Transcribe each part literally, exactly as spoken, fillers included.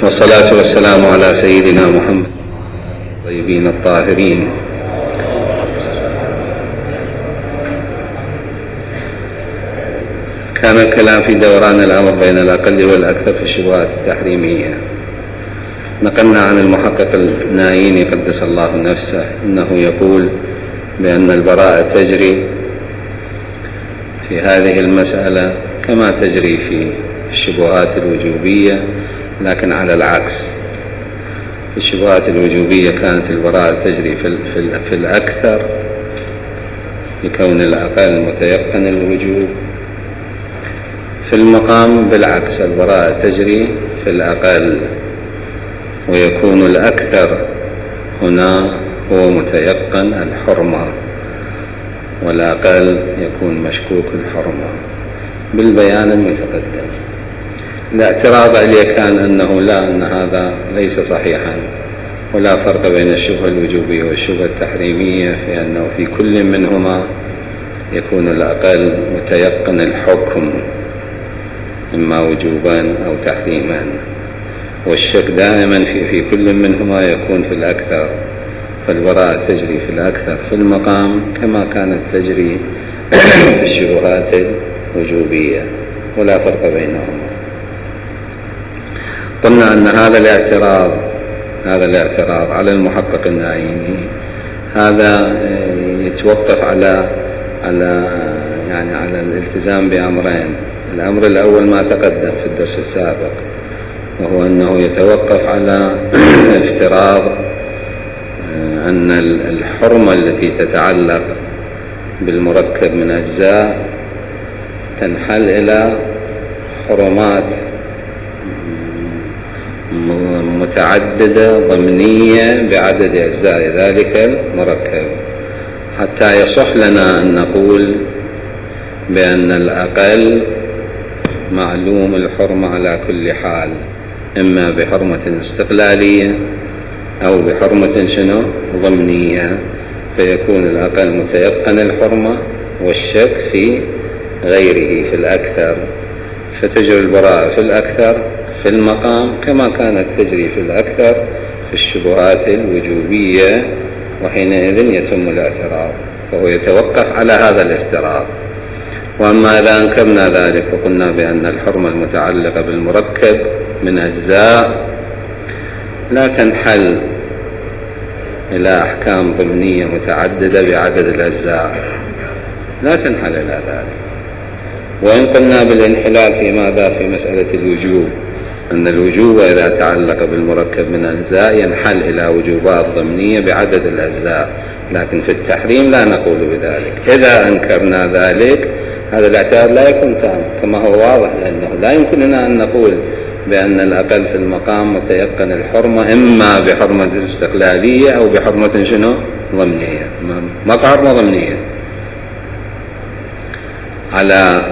والصلاة والسلام على سيدنا محمد الطيبين الطاهرين. كان الكلام في دوران الأمر بين الأقل والأكثر في الشبهات التحريمية. نقلنا عن المحقق النايين قدس الله نفسه أنه يقول بأن البراءة تجري في هذه المسألة كما تجري في الشبهات الوجوبية، لكن على العكس. في الشبهات الوجوبية كانت البراءة تجري في, في, في الأكثر لكون الأقل متيقن الوجوب. في المقام بالعكس، البراءة تجري في الأقل ويكون الأكثر هنا هو متيقن الحرمة، والأقل يكون مشكوك الحرمة بالبيان المتقدم. الاعتراض عليه كان أنه لا، أن هذا ليس صحيحا، ولا فرق بين الشبهة الوجوبية والشبهة التحريمية في أنه في كل منهما يكون الأقل متيقن الحكم إما وجوبا أو تحريما، والشك دائما في, في كل منهما يكون في الأكثر. فالبراءة تجري في الأكثر في المقام كما كانت تجري في الشبهات الوجوبية، ولا فرق بينهما. قلنا أن هذا الاعتراض هذا الاعتراض على المحقق النايني هذا يتوقف على على يعني على الالتزام بأمرين. الأمر الأول ما تقدم في الدرس السابق، وهو أنه يتوقف على افتراض أن الحرمة التي تتعلق بالمركب من أجزاء تنحل إلى حرمات متعددة ضمنية بعدد أجزاء ذلك المركب، حتى يصح لنا أن نقول بأن الأقل معلوم الحرمة على كل حال، إما بحرمة استقلالية أو بحرمة شنو ضمنية، فيكون الأقل متيقن الحرمة والشك في غيره في الأكثر. فتجري البراءة في الأكثر في المقام كما كانت تجري في الأكثر في الشبهات الوجوبية، وحينئذ يتم الاعتراض، فهو يتوقف على هذا الافتراض. وأما إذا أنكرنا ذلك وقلنا بأن الحرمة المتعلقة بالمركب من أجزاء لا تنحل إلى أحكام ضمنية متعددة بعدد الأجزاء، لا تنحل إلى ذلك. وإن قلنا بالانحلال في ماذا؟ في مسألة الوجوب، أن الوجوب إذا تعلق بالمركب من أجزاء ينحل إلى وجوبات ضمنية بعدد الأجزاء، لكن في التحريم لا نقول بذلك. إذا أنكرنا ذلك هذا الاعتراض لا يكون تام كما هو واضح، لأنه لا يمكننا أن نقول بأن الأقل في المقام متيقن الحرمة إما بحرمة استقلالية أو بحرمة شنو ضمنية. ما حرمة ضمنية على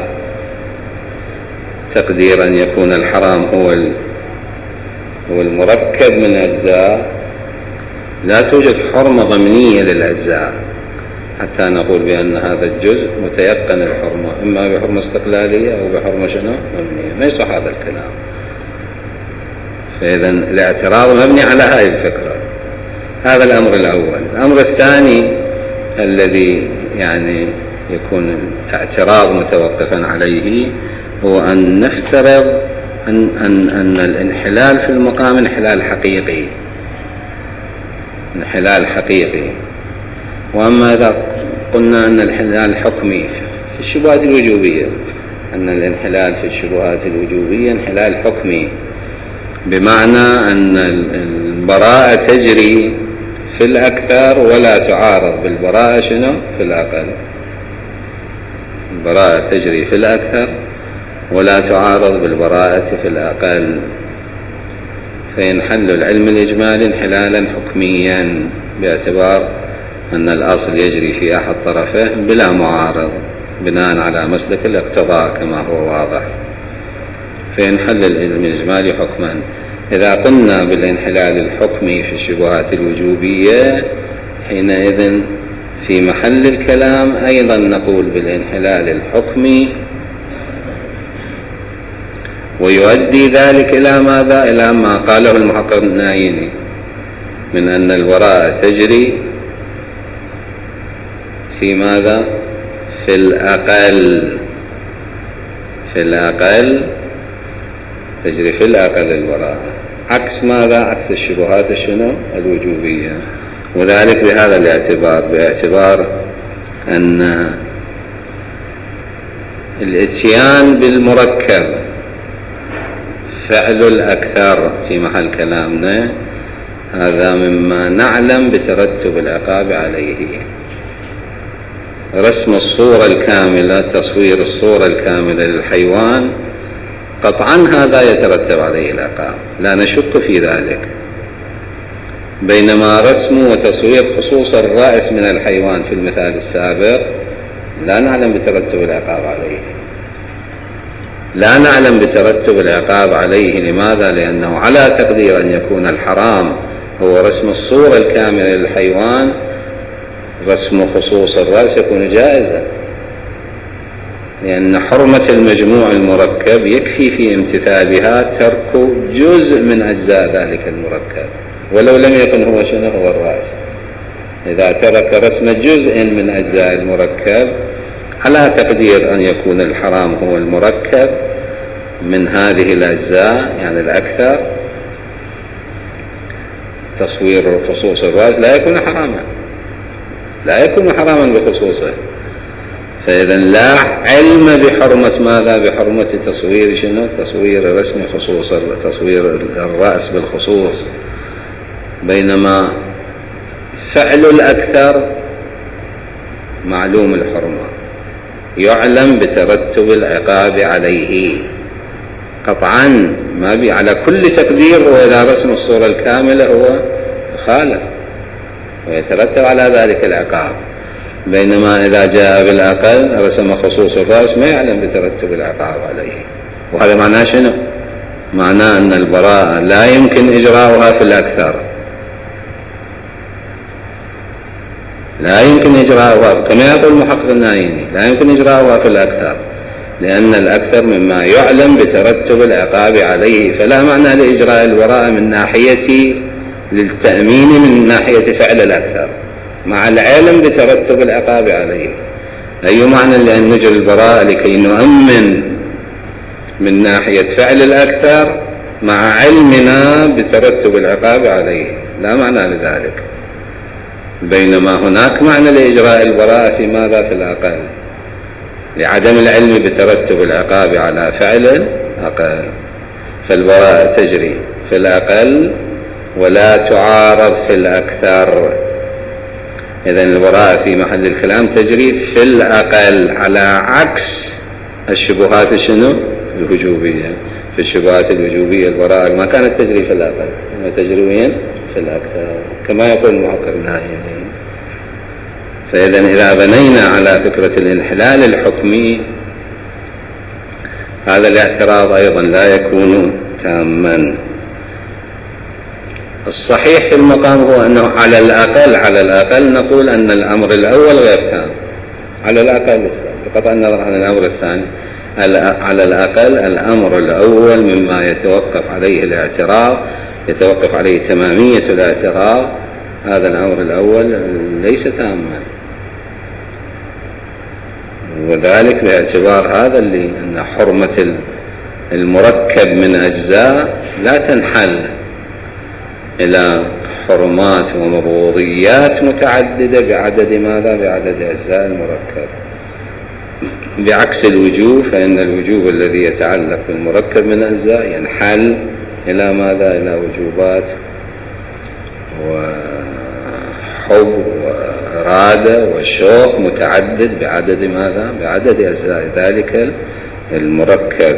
تقدير أن يكون الحرام هو هو المركب من أجزاء، لا توجد حرمة ضمنية للأجزاء حتى نقول بأن هذا الجزء متيقن الحرمة إما بحرمة استقلالية أو بحرمة شنو ضمنية. ما يصح هذا الكلام. فإذا الاعتراض مبني على هذه الفكرة. هذا الأمر الأول. الأمر الثاني الذي يعني يكون اعتراض متوقفا عليه هو أن نفترض أن, أن, أن الانحلال في المقام انحلال حقيقي انحلال حقيقي وأما إذا قلنا أن الانحلال حكمي في الشبهات الوجوبية، أن الانحلال في الشبهات الوجوبية انحلال حكمي، بمعنى أن البراءة تجري في الأكثر ولا تعارض بالبراءة شنو في الأقل. البراءة تجري في الأكثر ولا تعارض بالبراءة في الأقل، فينحل العلم الإجمالي انحلالا حكميا باعتبار أن الأصل يجري في أحد طرفه بلا معارض بناء على مسلك الاقتضاء كما هو واضح، فينحل العلم الإجمالي حكما. إذا قلنا بالانحلال الحكمي في الشبهات الوجوبية حينئذ في محل الكلام أيضا نقول بالانحلال الحكمي ويؤدي ذلك إلى ماذا؟ إلى ما قاله المحقق النايني من أن البراءة تجري في ماذا؟ في الأقل في الأقل تجري في الأقل البراءة، عكس ماذا؟ عكس الشبهات الشنو؟ الوجوبية. وذلك بهذا الاعتبار، باعتبار أن الاتيان بالمركب فعل الأكثر في محل كلامنا، هذا مما نعلم بترتب العقاب عليه. رسم الصورة الكاملة، تصوير الصورة الكاملة للحيوان، قطعا هذا يترتب عليه العقاب، لا نشك في ذلك. بينما رسم وتصوير خصوص الرأس من الحيوان في المثال السابق لا نعلم بترتب العقاب عليه، لا نعلم بترتب العقاب عليه. لماذا؟ لأنه على تقدير أن يكون الحرام هو رسم الصورة الكاملة للحيوان، رسم خصوص الرأس يكون جائزا، لأن حرمة المجموع المركب يكفي في امتثالها ترك جزء من أجزاء ذلك المركب، ولو لم يكن هو شنو؟ هو الرأس. إذا ترك رسم جزء من أجزاء المركب على تقدير أن يكون الحرام هو المركب من هذه الأجزاء، يعني الأكثر، تصوير خصوص الرأس لا يكون حراما، لا يكون حراما بخصوصه. فإذا لا علم بحرمة ماذا؟ بحرمة تصوير شنو؟ تصوير رسم خصوص، تصوير الرأس بالخصوص. بينما فعل الأكثر معلوم الحرمة، يعلم بترتب العقاب عليه قطعا، ما بي على كل تقدير. وإذا رسم الصورة الكاملة هو خالف ويترتب على ذلك العقاب. بينما إذا جاء بالأقل رسم خصوص الرأس ما يعلم بترتب العقاب عليه. وهذا معناه شنو؟ معناه أن البراءة لا يمكن إجراؤها في الأكثر، لا يمكن إجراؤها كما يقول المحقق النايني، لا يمكن إجراؤها في الأكثر، لأن الأكثر مما يعلم بترتب العقاب عليه، فلا معنى لإجراء البراءة من ناحية للتأمين من ناحية فعل الأكثر مع العلم بترتب العقاب عليه. أي معنى لأن نجري البراءة لكي نؤمن من ناحية فعل الأكثر مع علمنا بترتب العقاب عليه؟ لا معنى لذلك. بينما هناك معنى لإجراء البراءة في ماذا؟ في الأقل، لعدم العلم بترتب العقاب على فعل الأقل، فالبراءة تجري في الأقل ولا تعارض في الأكثر. إذن البراءة في محل الكلام تجري في الأقل، على عكس الشبهات شنو؟ الوجوبية. في الشبهات الوجوبية البراءة ما كانت تجري في الأقل، إنما تجري وين؟ في الأكثر، كما يقول المحقق النايني. فإذا إذا بنينا على فكرة الانحلال الحكمي، هذا الاعتراض أيضا لا يكون تاما. الصحيح في المقام هو أنه على الأقل على الأقل نقول أن الأمر الأول غير تام، على الأقل، بقطع النظر عن الأمر الثاني. على الأقل الأمر الأول مما يتوقف عليه الاعتراض، يتوقف عليه تمامية الاعتراض، هذا الأمر الأول ليس تاما، وذلك باعتبار هذا اللي أن حرمة المركب من أجزاء لا تنحل إلى حرمات ومبغوضيات متعددة بعدد ماذا؟ بعدد أجزاء المركب، بعكس الوجوب، فإن الوجوب الذي يتعلق بالمركب من أجزاء ينحل إلى ماذا؟ إلى وجوبات وحب وإرادة وشوق متعدد بعدد ماذا؟ بعدد أجزاء ذلك المركب.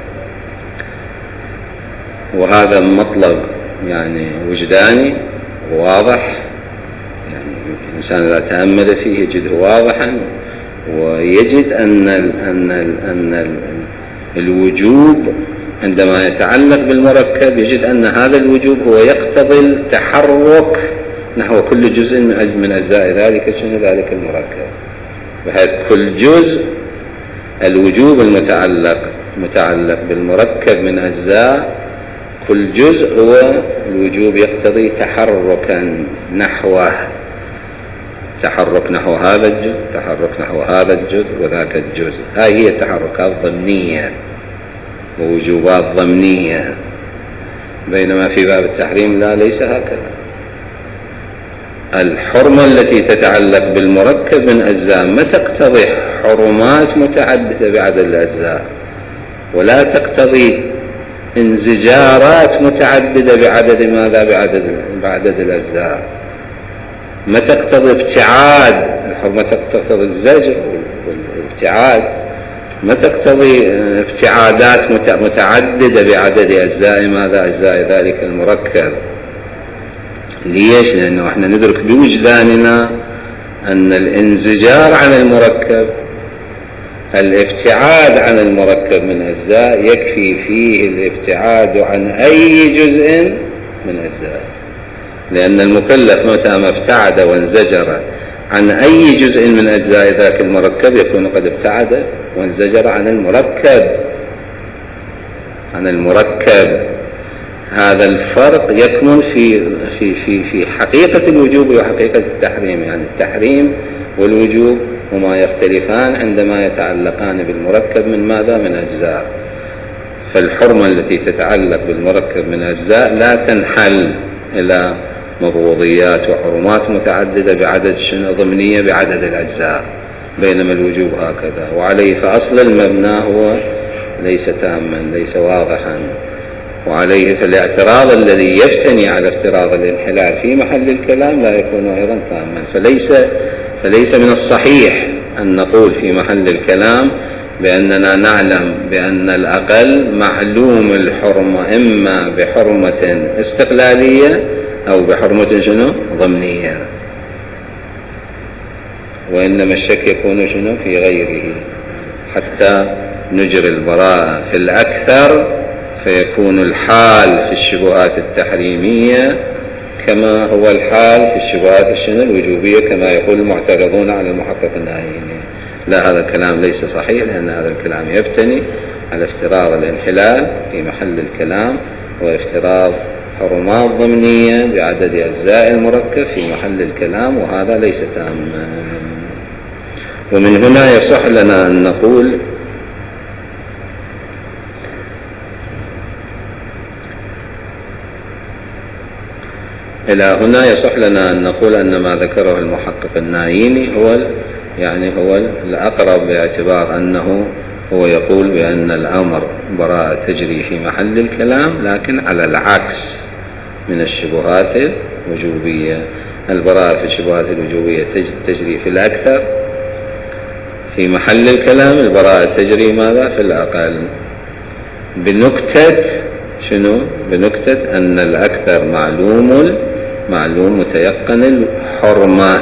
وهذا مطلب يعني وجداني واضح، يعني الإنسان إذا تأمل فيه يجده واضحا، ويجد أن ال أن ال أن ال الوجوب عندما يتعلق بالمركب يجد أن هذا الوجوب هو يقتضي التحرك نحو كل جزء من أجزاء ذلك شنو؟ ذلك المركب، بحيث كل جزء الوجوب المتعلق متعلق بالمركب من أجزاء، كل جزء هو الوجوب يقتضي تحركا نحوه، تحرك نحو هذا الجزء، تحرك نحو هذا الجزء وذاك الجزء. هاي هي تحركات ضمنية ووجوبات ضمنية، بينما في باب التحريم لا، ليس هكذا. الحرمة التي تتعلق بالمركب من أجزاء ما تقتضي حرمات متعددة بعدد الأجزاء، ولا تقتضي انزجارات متعددة بعدد ماذا؟ بعدد بعدد الأجزاء. ما تقتضي ابتعاد، الحرمة تقتضي الزجر والابتعاد، ما تقتضي ابتعادات متعددة بعدد أجزاء ماذا؟ أجزاء ذلك المركب. ليش؟ لأنه احنا ندرك بوجداننا أن الانزجار عن المركب، الابتعاد عن المركب من أجزاء، يكفي فيه الابتعاد عن أي جزء من أجزاء، لأن المكلف متى ما ابتعد وانزجر عن أي جزء من أجزاء ذاك المركب يكون قد ابتعد وانزجر عن المركب عن المركب. هذا الفرق يكمن في في في في حقيقة الوجوب وحقيقة التحريم. يعني التحريم والوجوب هما يختلفان عندما يتعلقان بالمركب من ماذا؟ من أجزاء. فالحرمة التي تتعلق بالمركب من أجزاء لا تنحل إلى مبغوضيات وحرمات متعددة بعدد شنو؟ ضمنية بعدد الأجزاء، بينما الوجوب هكذا. وعليه فأصل المبنى هو ليس تاما، ليس واضحا، وعليه فالاعتراض الذي يفتني على افتراض الانحلال في محل الكلام لا يكون أيضا تاما. فليس فليس من الصحيح أن نقول في محل الكلام بأننا نعلم بأن الأقل معلوم الحرمة إما بحرمة استقلالية أو بحرمة شنو؟ ضمنية، وإنما الشك يكون شنو؟ في غيره، حتى نجري البراءة في الأكثر فيكون الحال في الشبهات التحريمية كما هو الحال في الشبهات الشنو؟ الوجوبية، كما يقول المعترضون على المحقق النهائي. لا، هذا الكلام ليس صحيح، لأن هذا الكلام يبتني على افتراض الانحلال في محل الكلام، وافتراض حرمات ضمنية بعدد أجزاء المركب في محل الكلام، وهذا ليس تاما. ومن هنا يصح لنا أن نقول إلى هنا يصح لنا أن نقول أن ما ذكره المحقق الناييني هو يعني هو الأقرب، باعتبار أنه هو يقول بأن الأمر براءة تجري في محل الكلام، لكن على العكس من الشبهات الوجوبية. البراءة في الشبهات الوجوبية تجري في الأكثر، في محل الكلام البراءة تجري ماذا؟ في الأقل، بنكتة شنو؟ بنكتة أن الأكثر معلوم معلوم متيقن الحرمة،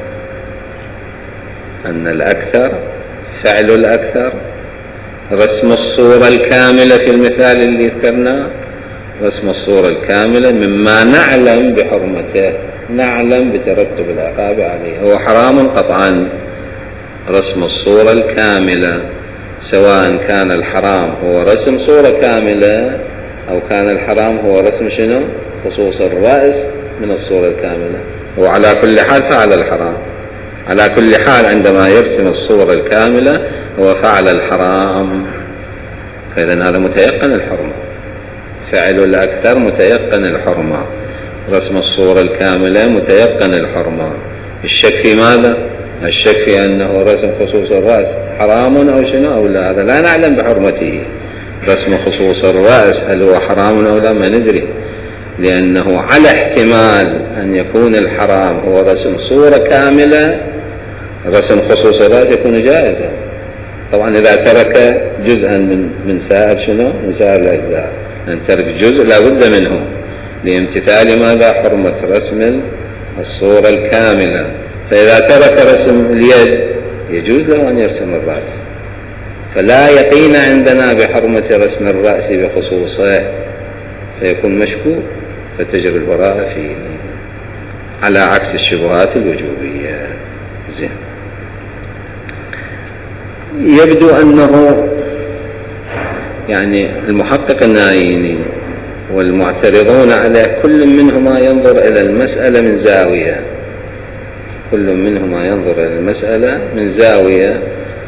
أن الأكثر فعل الأكثر، رسم الصورة الكاملة في المثال اللي ذكرناه، رسم الصورة الكاملة مما نعلم بحرمته، نعلم بترتب العقاب عليه، هو حرام قطعا. رسم الصورة الكاملة، سواء كان الحرام هو رسم صورة كاملة أو كان الحرام هو رسم شنو؟ خصوص الرأس من الصورة الكاملة، وعلى كل حال فعل الحرام. على كل حال عندما يرسم الصورة الكاملة هو فعل الحرام، فإذن هذا متيقن الحرمة. فعل الأكثر متيقن الحرمة، رسم الصورة الكاملة متيقن الحرمة. الشك في ماذا؟ الشك في أنه رسم خصوص الرأس حرام أو شنو أو لا، هذا لا نعلم بحرمته. رسم خصوص الرأس هل هو حرام أو لا؟ ما ندري، لأنه على احتمال أن يكون الحرام هو رسم صورة كاملة، رسم خصوص الرأس يكون جائزا. طبعا إذا ترك جزءا من من سائر شنو؟ من سائر الأجزاء، أن ترك جزء لا بد منه لامتثال ماذا؟ حرمة رسم الصورة الكاملة. فإذا ترك رسم اليد يجوز له أن يرسم الرأس، فلا يقين عندنا بحرمة رسم الرأس بخصوصه، فيكون مشكوك، فتجب البراءة فيه، على عكس الشبهات الوجوبية. زين، يبدو أنه يعني المحقق النايني والمعترضون عليه كل منهما ينظر إلى المسألة من زاوية، كل منهما ينظر إلى المسألة من زاوية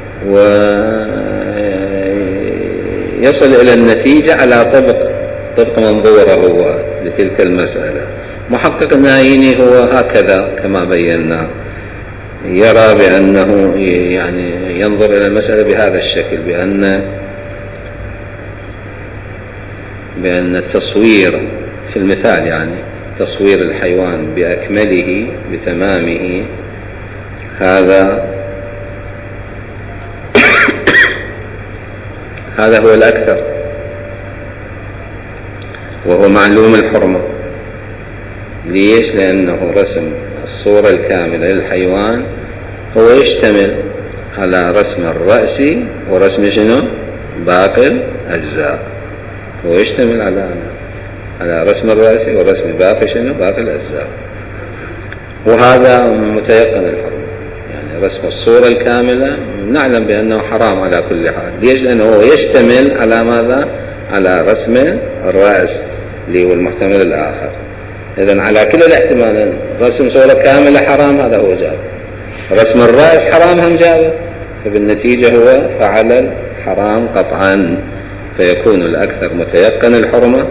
ويصل إلى النتيجة على طبق طبق منظوره هو لتلك المسألة. محقق النايني هو هكذا كما بينا، يرى بأنه يعني ينظر إلى المسألة بهذا الشكل، بأن بأن التصوير في المثال، يعني تصوير الحيوان بأكمله بتمامه، هذا هذا هو الأكثر، وهو معلوم الحرمة. ليش؟ لأنه رسم الصورة الكاملة للحيوان هو يشتمل على رسم الرأس ورسم شنو؟ باقي الأجزاء. هو يشتمل على على رسم الرأس ورسم باقي شنو؟ باقي الأجزاء. وهذا متيقن الحرمة، يعني رسم الصورة الكاملة نعلم بأنه حرام على كل حال. ليش؟ لأنه هو يشتمل على ماذا؟ على رسم الرأس اللي هو المحتمل الآخر. إذن على كل الاحتمالين رسم صورة كاملة حرام، هذا هو جاب. رسم الرأس حرام هم جاب، فبالنتيجة هو فعل الحرام قطعا، فيكون الأكثر متيقن الحرمة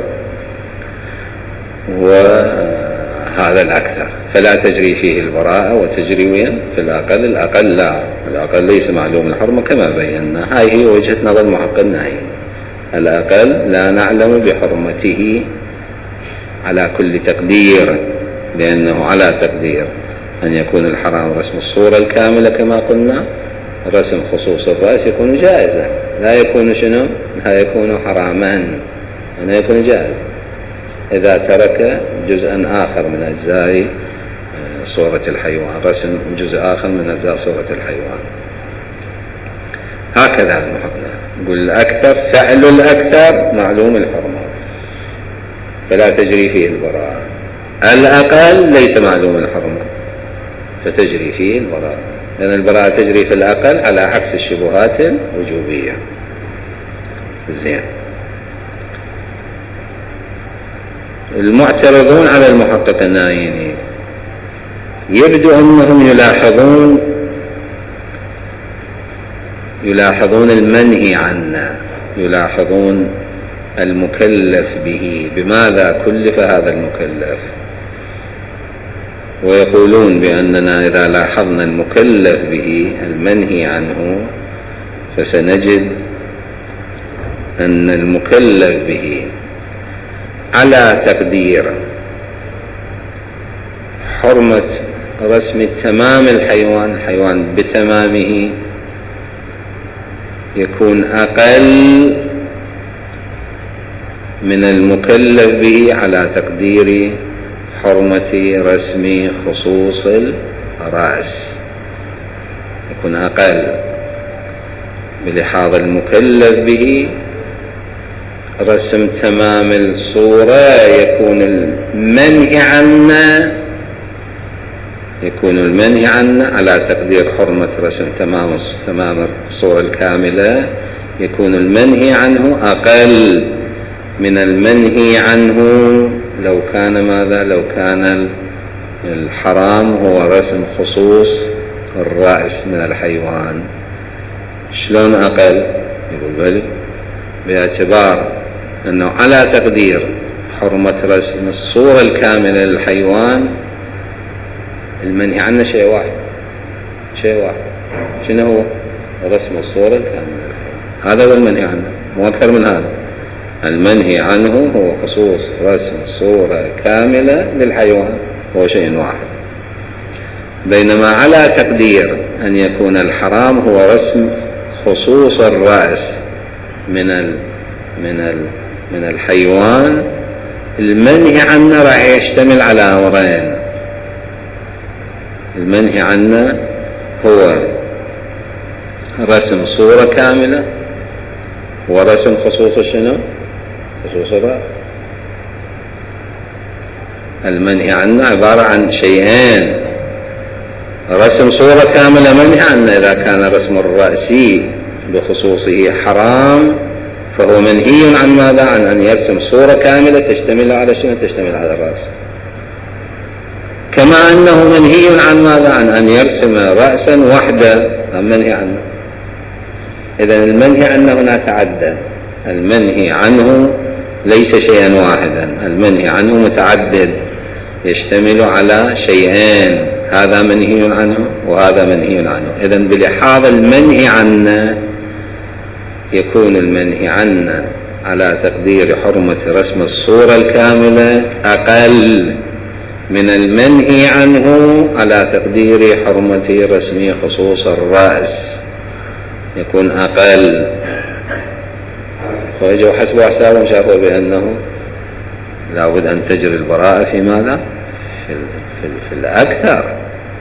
وهذا الأكثر، فلا تجري فيه البراءة، وتجري وين؟ في الأقل. الأقل لا، الأقل ليس معلوم الحرمة كما بينا. هاي هي وجهة نظر محقق النهي، الأقل لا نعلم بحرمته على كل تقدير، لأنه على تقدير أن يكون الحرام رسم الصورة الكاملة كما قلنا، رسم خصوص الرأس يكون جائزا، لا يكون شنو؟ لا يكون حراما، لا يكون جائزا إذا ترك جزءا آخر من أجزاء صورة الحيوان، رسم جزء آخر من أجزاء صورة الحيوان. هكذا المحقق يقول الأكثر، فعل الأكثر معلوم الحرمة فلا تجري فيه البراءة. الأقل ليس معلوم الحرمة فتجري فيه البراءة، لأن البراءة تجري في الأقل على عكس الشبهات الوجوبية. زين. المعترضون على المحقق النايني يبدو أنهم يلاحظون يلاحظون المنهي عنه، يلاحظون المكلف به، بماذا كلف هذا المكلف، ويقولون بأننا إذا لاحظنا المكلف به المنهي عنه فسنجد أن المكلف به على تقدير حرمة رسم تمام الحيوان، الحيوان بتمامه يكون أقل من المكلف به على تقدير حرمة رسم خصوص الرأس، يكون أقل بلحاظ المكلف به رسم تمام الصورة، يكون المنهي عنه يكون المنهي عنه على تقدير حرمة رسم تمام تمام الصورة الكاملة، يكون المنهي عنه أقل من المنهي عنه لو كان ماذا؟ لو كان الحرام هو رسم خصوص الرأس من الحيوان. شلون أقل؟ يقول بل باعتبار أنه على تقدير حرمة رسم الصورة الكاملة للحيوان المنهي عنه شيء واحد، شيء واحد، شنو هو؟ رسم الصورة الكاملة للحيوان، هذا هو المنهي عنه، مو أكثر من هذا. المنهي عنه هو خصوص رسم صورة كاملة للحيوان، هو شيء واحد. بينما على تقدير أن يكون الحرام هو رسم خصوص الرأس من ال من ال من الحيوان، المنهي عنه راح يشتمل على أمرين. المنهي عنه هو رسم صورة كاملة ورسم خصوص شنو؟ خصوص الرأس. المنهي عنه عبارة عن شيئين، رسم صورة كاملة منهي عنه إذا كان رسم الرأس بخصوصه حرام، فهو منهي عن ماذا؟ عن أن يرسم صورة كاملة تشتمل على شنو؟ تشتمل على الرأس. كما أنه منهي عن ماذا؟ عن أن يرسم رأسا وحده، منهي عنه. إذن المنهي عنه هنا تعدد، المنهي عنه ليس شيئا واحدا، المنهي عنه متعدد يشتمل على شيئين، هذا منهي عنه وهذا منهي عنه. إذن بلحاظ المنهي عنه يكون المنهي عنه على تقدير حرمة رسم الصورة الكاملة أقل من المنهي عنه على تقدير حرمة رسم خصوص الرأس، يكون أقل. فإجوا حسبوا حسابهم شافوا بأنه لا بد أن تجري البراءة في ماذا؟ في, في, في الأكثر،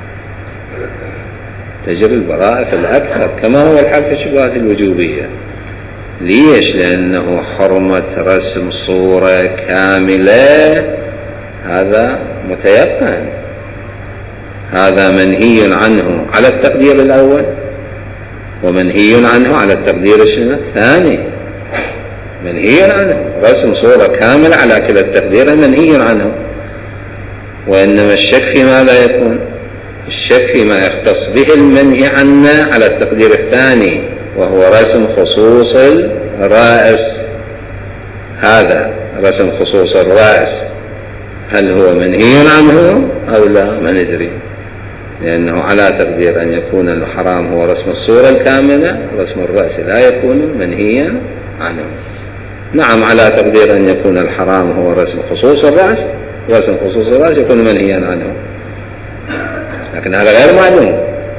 تجري البراءة في الأكثر، كما هو الحال في الشبهات الوجوبية. ليش؟ لأنه حرمة رسم صورة كاملة هذا متيقن، هذا منهي عنه على التقدير الأول ومنهي عنه على التقدير الثاني. منهي عنه رسم صورة كاملة على كلا التقدير منهي عنه، وإنما الشك في ماذا يكون؟ الشك فيما يختص به المنهي عنه على التقدير الثاني، وهو رسم خصوص الرأس. هذا رسم خصوص الرأس هل هو منهي عنه أو لا؟ ما ندري، لأنه على تقدير أن يكون الحرام هو رسم الصورة الكاملة، رسم الرأس لا يكون منهيا عنه. نعم، على تقدير أن يكون الحرام هو رسم خصوص الرأس، رسم خصوص الرأس يكون منهيا عنه، لكن هذا غير معلوم.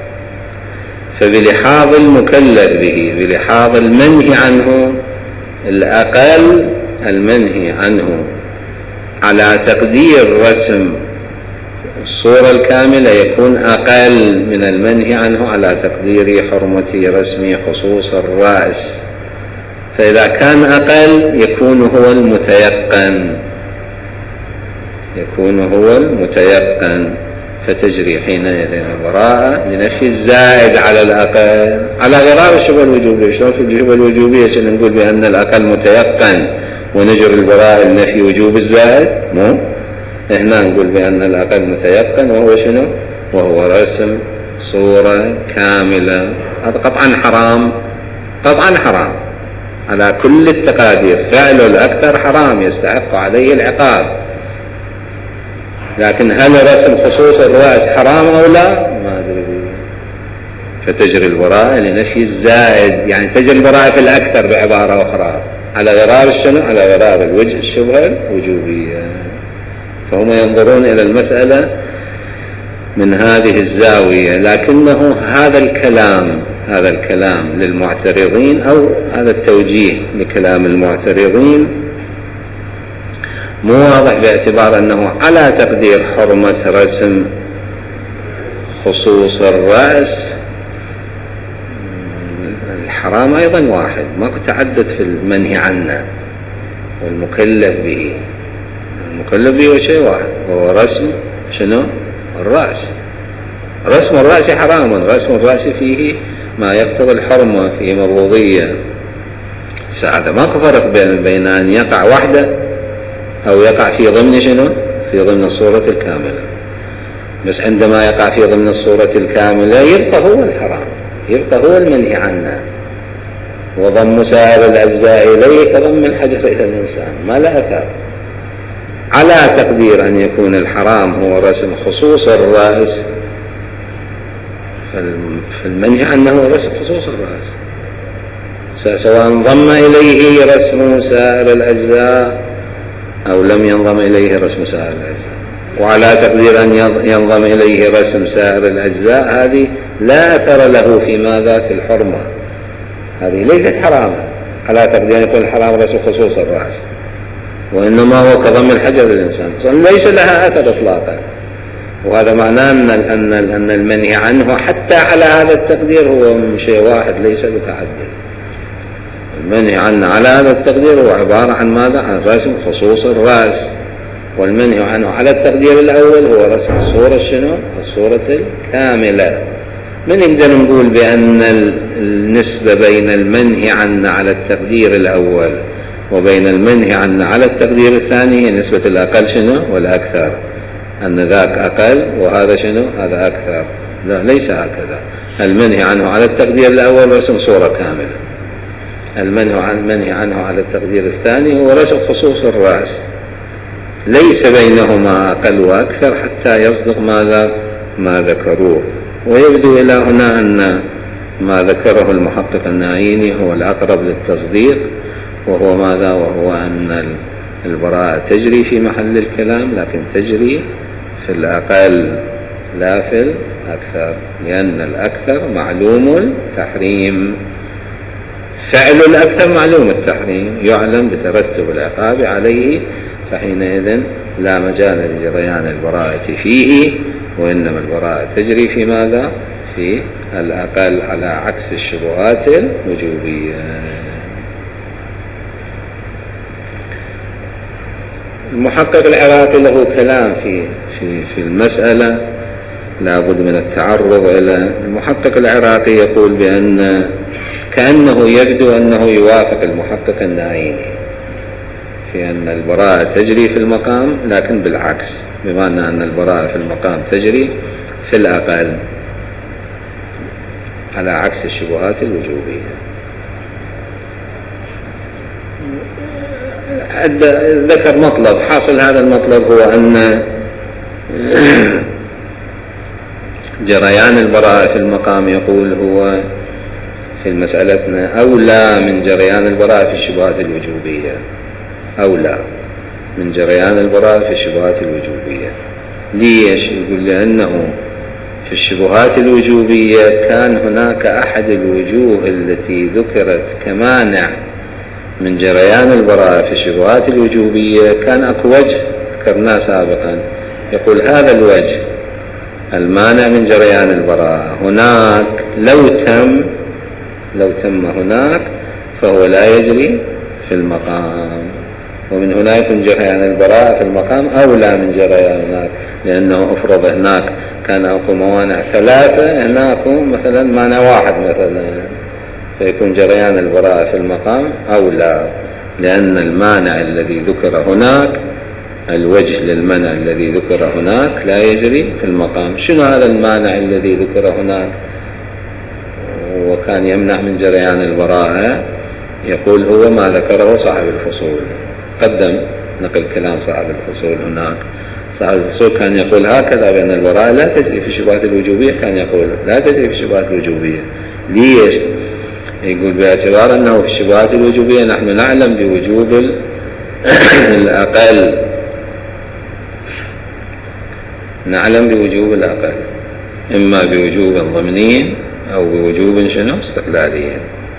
فبلحاظ المكلف به، بلحاظ المنهي عنه، الأقل المنهي عنه على تقدير رسم الصورة الكاملة يكون أقل من المنهي عنه على تقدير حرمة رسم خصوص الرأس. فإذا كان أقل يكون هو المتيقن، يكون هو المتيقن، فتجري حينئذ البراءة لنفي الزائد على الأقل، على غرار الشبهة الوجوبية. شلون في الشبهة الوجوبية نقول بأن الأقل متيقن ونجري البراءة لنفي وجوب الزائد؟ مو، هنا نقول بأن الأقل متيقن، وهو شنو؟ وهو رسم صورة كاملة. هذا قطعا حرام، قطعا حرام على كل التقادير، فعله الأكثر حرام يستحق عليه العقاب. لكن هل رسم خصوص الرأس حرام أو لا؟ ما أدري. فتجري البراءة لنفي الزائد، يعني تجري البراءة في الأكثر بعبارة أخرى، على غرار الشنو؟ على غرار الوجه الشبهة الوجوبية. فهم ينظرون إلى المسألة من هذه الزاوية، لكنه هذا الكلام هذا الكلام للمعترضين، أو هذا التوجيه لكلام المعترضين مو واضح، باعتبار أنه على تقدير حرمة رسم خصوص الرأس الحرام أيضا واحد، ماكو تعدد في المنهي عنه والمكلف به. المكلف به شيء واحد، هو رسم شنو؟ الرأس. رسم الرأس حرام، رسم الرأس فيه ما يقتضي الحرمة، فيه مرضية. ساعة ماكو فرق بين أن يقع وحده أو يقع في ضمن شنو؟ في ضمن الصورة الكاملة. بس عندما يقع في ضمن الصورة الكاملة يبقى هو الحرام، يبقى هو المنهي عنه، وضم سائر الأجزاء إليه كضم الحجر إلى الإنسان، ما لا أثر. على تقدير أن يكون الحرام هو رسم خصوص الرأس، فالمنهي عنه هو رسم خصوص الرأس، سواء انضم إليه رسم سائر الأجزاء أو لم ينضم إليه رسم سائر الأجزاء. وعلى تقدير أن ينضم إليه رسم سائر الأجزاء هذه لا أثر له في ماذا؟ في الحرمة، هذه ليست حراما. على تقدير أن يكون الحرام رسم خصوص الرأس، وإنما هو كضم الحجر للإنسان، ليس لها أثر إطلاقا. وهذا معناه أن أن أن المنهي عنه حتى على هذا التقدير هو شيء واحد ليس متعدد. المنهي عنه على هذا التقدير هو عبارة عن ماذا؟ عن رسم خصوص الرأس، والمنهي عنه على التقدير الأول هو رسم الصورة شنو؟ الصورة الكاملة. ما نقدر نقول بأن النسبة بين المنهي عنه على التقدير الأول وبين المنهي عنه على التقدير الثاني هي نسبة الأقل شنو والأكثر، أن ذاك أقل وهذا شنو هذا أكثر. لا، ليس هكذا. المنهي عنه على التقدير الأول رسم صورة كاملة، المنهي عن المنهي عنه على التقدير الثاني هو رسم خصوص الرأس، ليس بينهما أقل وأكثر حتى يصدق ماذا ما ذكروه. ويبدو إلى هنا أن ما ذكره المحقق النعيني هو الأقرب للتصديق، وهو ماذا وهو أن البراءة تجري في محل الكلام، لكن تجري في الأقل لا في الأكثر، لأن الأكثر معلوم التحريم، فعل الأكثر معلوم التحريم يعلم بترتب العقاب عليه، فحينئذ لا مجال لجريان البراءة فيه، وإنما البراءة تجري في ماذا في الأقل، على عكس الشبهات الوجوبية. المحقق العراقي له كلام في في في المسألة لا بد من التعرض إلى. المحقق العراقي يقول بأن كأنه يبدو أنه يوافق المحقق النعيني في أن البراءة تجري في المقام، لكن بالعكس، بمعنى أن البراءة في المقام تجري في الأقل على عكس الشبهات الوجوبية. ذكر مطلب، حاصل هذا المطلب هو أن جريان البراءة في المقام يقول هو في مسألتنا أولى من جريان البراءة في الشبهات الوجوبية، أولى من جريان البراءة في الشبهات الوجوبية. ليش؟ يقول لأنه في الشبهات الوجوبية كان هناك أحد الوجوه التي ذكرت كمانع من جريان البراءة في الشبهات الوجوبية، كان أكو وجه ذكرناه سابقا، يقول هذا الوجه المانع من جريان البراءة هناك لو تم لو تم هناك فهو لا يجري في المقام، ومن هنا يكون جريان البراءة في المقام أولى من جريان هناك، لأنه أفرض هناك كان أكو موانع ثلاثة، هناك مثلا مانع واحد مثلا، فيكون جريان البراءة في المقام أولى، لأن المانع الذي ذكر هناك، الوجه للمنع الذي ذكر هناك لا يجري في المقام. شنو هذا المانع الذي ذكر هناك وكان يمنع من جريان البراءة؟ يقول هو ما ذكره صاحب الفصول، قدم نقل كلام صاحب الفصول هناك. صاحب الفصول كان يقول هكذا بأن البراءة لا تجري في الشبهات الوجوبية، كان يقول لا تجري في الشبهات الوجوبية. ليش؟ يقول باعتبار أنه في الشبهات الوجوبية نحن نعلم بوجوب الأقل، نعلم بوجوب الأقل، إما بوجوب ضمني أو بوجوب شنو استقلالي.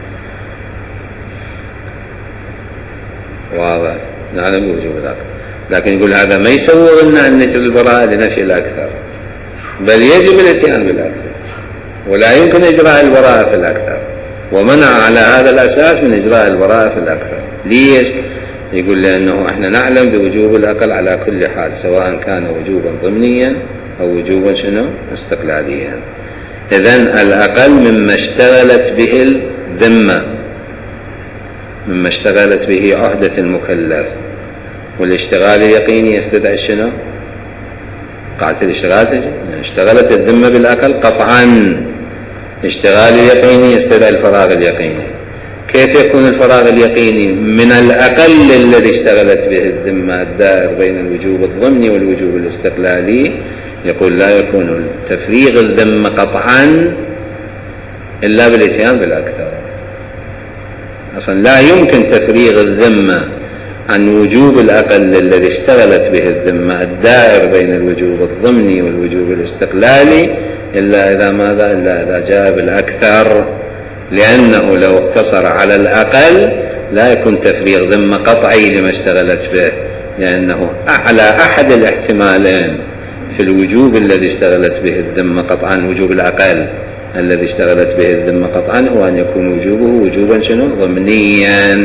واضح؟ نعلم بوجوب الأقل، لكن يقول هذا ما يسوغ لنا أن نجري البراءة لنفي الأكثر، بل يجب الاتيان بالأكثر، ولا يمكن إجراء البراءة في الأكثر، ومنع على هذا الأساس من إجراء البراءة في الأكثر. ليش؟ يقول لأنه احنا نعلم بوجوب الأقل على كل حال، سواء كان وجوبا ضمنيا أو وجوبا شنو استقلاليا. إذن الأقل مما اشتغلت به الذمة، مما اشتغلت به عهدة المكلف، والاشتغال اليقيني يستدعي شنو؟ قاعدة الاشتغال، اشتغلت الذمة بالأقل قطعا، اشتغال اليقيني يستدعي الفراغ اليقيني. كيف يكون الفراغ اليقيني؟ من الأقل الذي اشتغلت به الذمة الدائر بين الوجوب الضمني والوجوب الاستقلالي. يقول لا يكون تفريغ الذمة قطعا إلا بالاتيان بالأكثر. أصلا لا يمكن تفريغ الذمة عن وجوب الأقل الذي اشتغلت به الذمة الدائر بين الوجوب الضمني والوجوب الاستقلالي إلا إذا ماذا؟ إلا إذا جاء بالأكثر، لأنه لو اقتصر على الأقل لا يكون تفريغ ذمة قطعي لما اشتغلت به، لأنه على أحد الاحتمالين في الوجوب الذي اشتغلت به الذمة قطعا، وجوب الأقل الذي اشتغلت به الذمة قطعا هو أن يكون وجوبه وجوبا شنو؟ ضمنيا.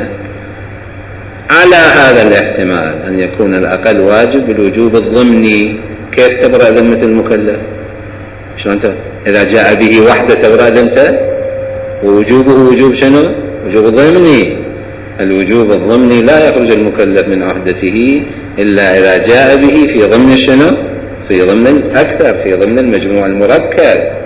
على هذا الاحتمال أن يكون الأقل واجب بالوجوب الضمني، كيف تبرأ ذمة المكلف؟ شلون إذا جاء به وحده توراد أنت، ووجوبه وجوب شنو؟ وجوب ضمني. الوجوب الضمني لا يخرج المكلف من عهدته إلا إذا جاء به في ضمن شنو؟ في ضمن الأكثر، في ضمن المجموع المركب.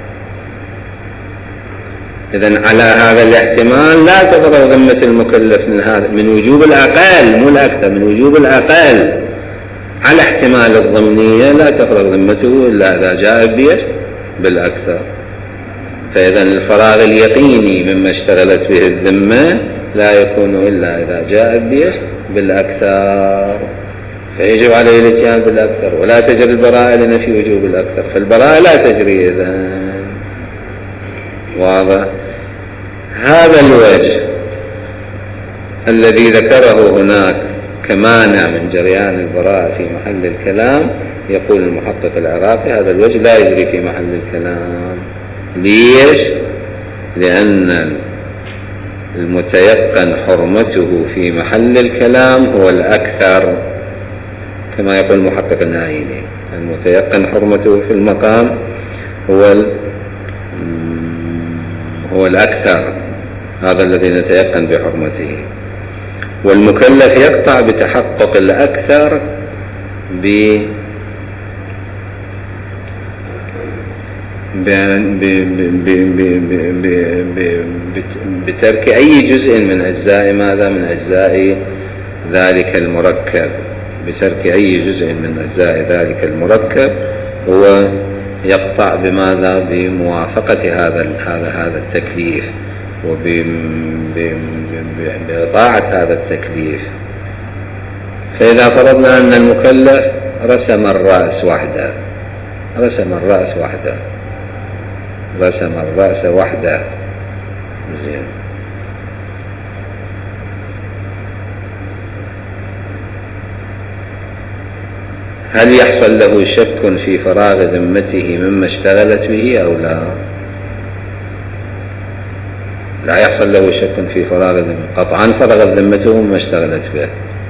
إذن على هذا الاحتمال لا تفرغ ذمة المكلف من هذا، من وجوب الأقل مو الأكثر، من وجوب الأقل على احتمال الضمنية لا تفرغ ذمته إلا إذا جاء به بالأكثر. فإذن الفراغ اليقيني مما اشتغلت به الذمة لا يكون إلا إذا جاء به بالأكثر، فيجب عليه الاتيان بالأكثر، ولا تجري البراءة لنفي وجوب الأكثر، فالبراءة لا تجري إذن. واضح؟ هذا الوجه الذي ذكره هناك كمانع من جريان البراءة في محل الكلام، يقول المحقق العراقي هذا الوجه لا يجري في محل الكلام. ليش؟ لأن المتيقن حرمته في محل الكلام هو الأكثر، كما يقول المحقق النعيني، المتيقن حرمته في المقام هو هو الأكثر، هذا الذي نتيقن بحرمته. والمكلف يقطع بتحقق الأكثر ب بترك أي جزء من أجزاء ماذا؟ من أجزاء ذلك المركب، بترك أي جزء من أجزاء ذلك المركب هو يقطع بماذا؟ بموافقة هذا هذا هذا التكليف وبإطاعة هذا التكليف. فإذا فرضنا أن المكلف رسم الرأس وحده، رسم الرأس وحده، رسم الرأس وحده، زين، هل يحصل له شك في فراغ ذمته مما اشتغلت به أو لا؟ لا يحصل له شك في فراغ ذمته، قطعا فرغت ذمته مما اشتغلت به،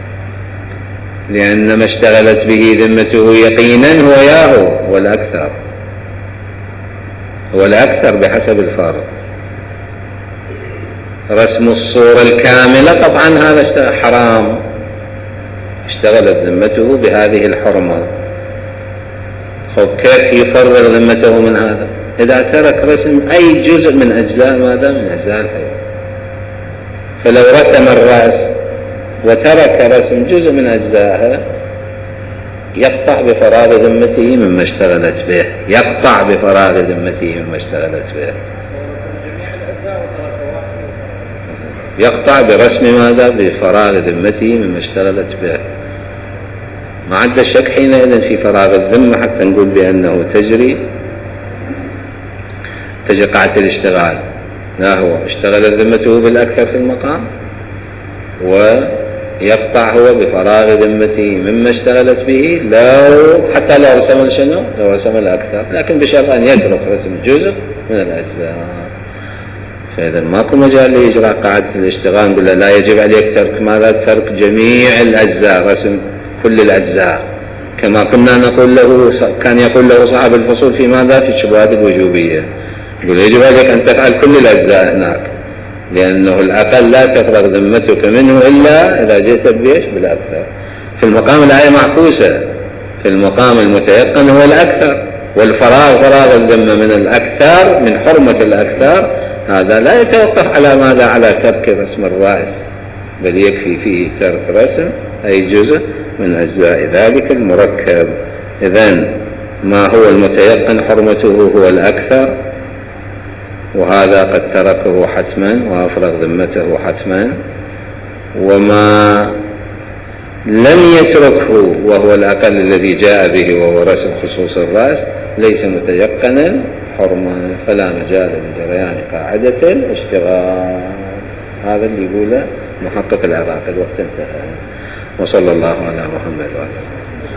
لأن ما اشتغلت به ذمته يقينا هو ياهو، هو الأكثر، هو الأكثر بحسب الفارق. رسم الصورة الكاملة طبعا هذا حرام، اشتغلت ذمته بهذه الحرمة. خب كيف يفرغ ذمته من هذا؟ إذا ترك رسم أي جزء من أجزاء ماذا؟ من أجزاء الحياة. فلو رسم الرأس وترك رسم جزء من أجزائها يقطع بفراغ ذمته مما اشتغلت به، يقطع بفراغ ذمته مما اشتغلت به، يقطع برسم ماذا؟ بفراغ ذمته مما اشتغلت به. ما عد الشك حينئذ في فراغ الذمة حتى نقول بأنه تجري تجري قاعدة الاشتغال. لا، هو اشتغل ذمته بالأكثر في المقام ويقطع هو بفراغ ذمته مما اشتغلت به، لو حتى لو رسم شنو؟ لو رسم الأكثر، لكن بشرط أن يترك رسم جزء من الأجزاء. فإذا ماكو مجال لإجراء قاعدة الاشتغال نقول له لا يجب عليك ترك ماذا؟ ترك جميع الأجزاء، رسم كل الأجزاء، كما كنا نقول له، كان يقول له صاحب الفصول في ماذا؟ في الشبهات الوجوبية، يقول يجب عليك أن تفعل كل الأجزاء هناك، لأنه الأقل لا تفرغ ذمتك منه إلا إذا جئت بيش بالأكثر. في المقام الآية معكوسة، في المقام المتيقن هو الأكثر، والفراغ فراغ الذمة من الأكثر، من حرمة الأكثر، هذا لا يتوقف على ماذا؟ على ترك رسم الرأس، بل يكفي فيه ترك رسم أي جزء من أجزاء ذلك المركب. إذن ما هو المتيقن حرمته هو الأكثر، وهذا قد تركه حتما وأفرغ ذمته حتما، وما لم يتركه وهو الأقل الذي جاء به وهو رسم خصوص الرأس ليس متيقنا حرما، فلا مجال لجريان قاعدة الاشتغال. هذا اللي يقوله محقق العراقي. الوقت انتهى، وصلى الله على محمد وعلى آله.